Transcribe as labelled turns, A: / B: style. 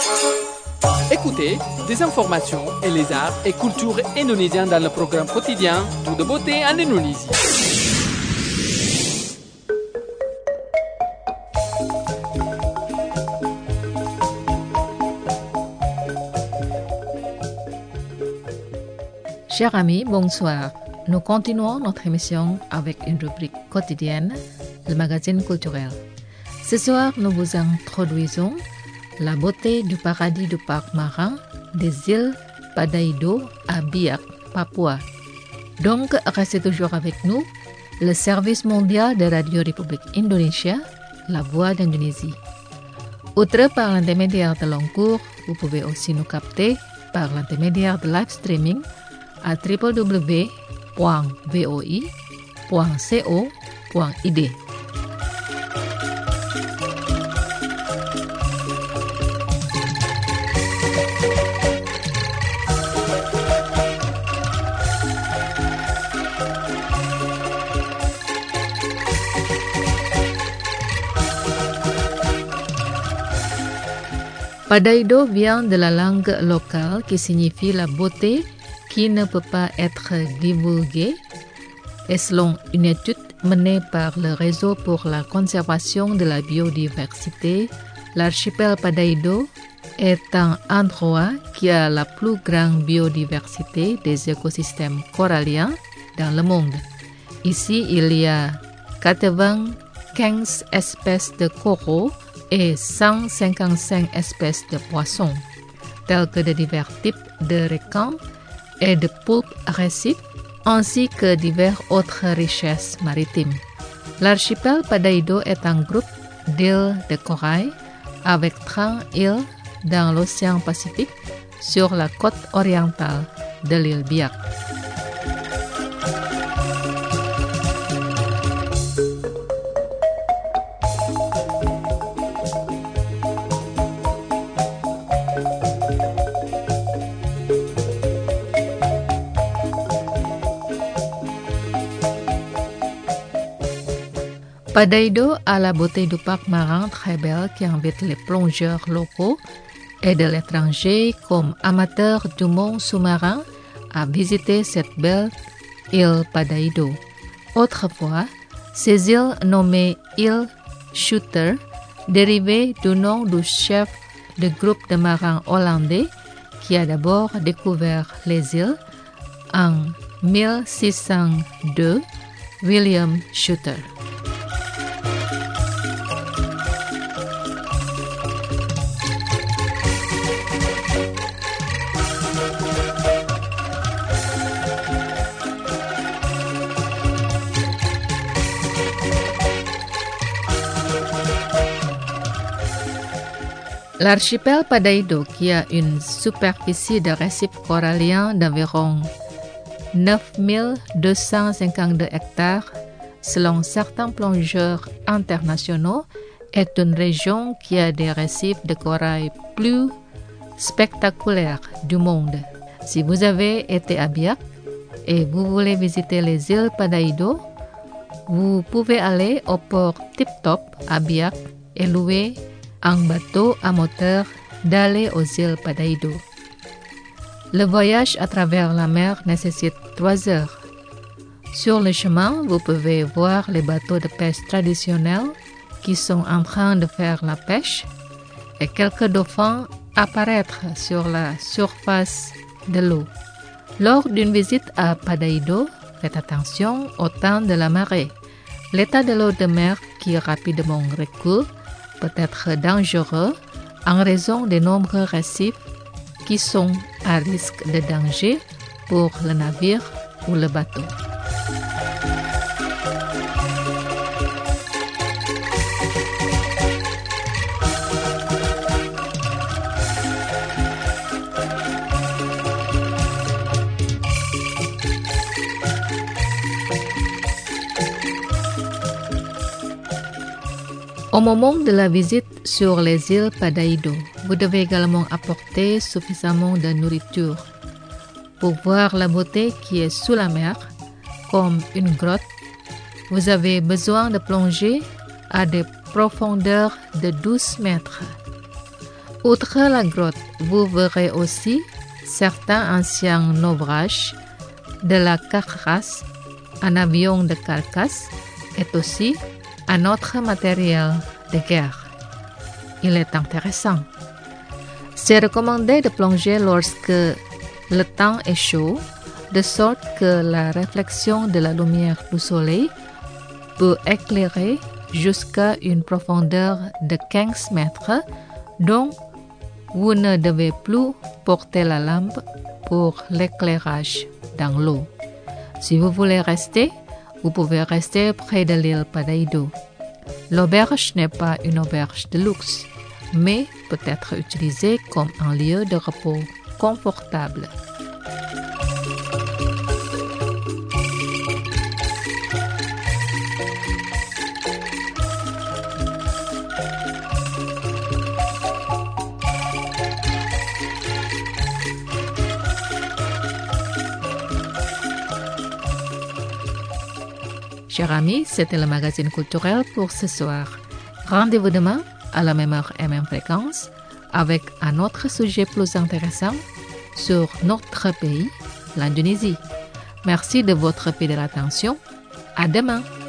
A: Écoutez des informations et les arts et cultures indonésiens dans le programme quotidien Tout de beauté en Indonésie.
B: Chers amis, bonsoir. Nous continuons notre émission avec une rubrique quotidienne, le magazine culturel. Ce soir, nous vous introduisons la beauté du paradis du parc marin des îles Padaido à Biak, Papua. Donc, restez toujours avec nous, le service mondial de Radio République Indonésia, la voix d'Indonésie. Outre par l'intermédiaire de long cours, vous pouvez aussi nous capter par l'intermédiaire de live streaming à www.voi.co.id. Padaido vient de la langue locale qui signifie la beauté qui ne peut pas être divulguée. Et selon une étude menée par le Réseau pour la conservation de la biodiversité, l'archipel Padaido est un endroit qui a la plus grande biodiversité des écosystèmes coralliens dans le monde. Ici, il y a 95 espèces de coraux et 155 espèces de poissons, tels que de divers types de requins et de poulpes récifs, ainsi que diverses autres richesses maritimes. L'archipel Padaido est un groupe d'îles de corail avec 30 îles dans l'océan Pacifique sur la côte orientale de l'île Biak. Padaido a la beauté du parc marin très belle qui invite les plongeurs locaux et de l'étranger comme amateurs du monde sous-marin à visiter cette belle île Padaido. Autrefois, ces îles nommées îles Shooter, dérivées du nom du chef de groupe de marins hollandais qui a d'abord découvert les îles en 1602, William Shooter. L'archipel Padaido, qui a une superficie de récifs coralliens d'environ 9252 hectares, selon certains plongeurs internationaux, est une région qui a des récifs de corail plus spectaculaires du monde. Si vous avez été à Biak et vous voulez visiter les îles Padaido, vous pouvez aller au port Tip Top à Biak et louer un bateau à moteur d'aller aux îles Padaido. Le voyage à travers la mer nécessite 3 heures. Sur le chemin, vous pouvez voir les bateaux de pêche traditionnels qui sont en train de faire la pêche et quelques dauphins apparaître sur la surface de l'eau. Lors d'une visite à Padaido, faites attention au temps de la marée. L'état de l'eau de mer qui rapidement recule peut être dangereux en raison des nombreux récifs qui sont à risque de danger pour le navire ou le bateau. Au moment de la visite sur les îles Padaido, vous devez également apporter suffisamment de nourriture. Pour voir la beauté qui est sous la mer, comme une grotte, vous avez besoin de plonger à des profondeurs de 12 mètres. Outre la grotte, vous verrez aussi certains anciens naufrages de la carcasse, un avion de carcasse et aussi un autre matériel de guerre. Il est intéressant. C'est recommandé de plonger lorsque le temps est chaud, de sorte que la réflexion de la lumière du soleil peut éclairer jusqu'à une profondeur de 15 mètres, donc vous ne devez plus porter la lampe pour l'éclairage dans l'eau. Si vous voulez rester, vous pouvez rester près de l'île Padaido. L'auberge n'est pas une auberge de luxe, mais peut être utilisée comme un lieu de repos confortable. Chers amis, c'était le magazine culturel pour ce soir. Rendez-vous demain à la même heure et même fréquence avec un autre sujet plus intéressant sur notre pays, l'Indonésie. Merci de votre fidèle attention. À demain!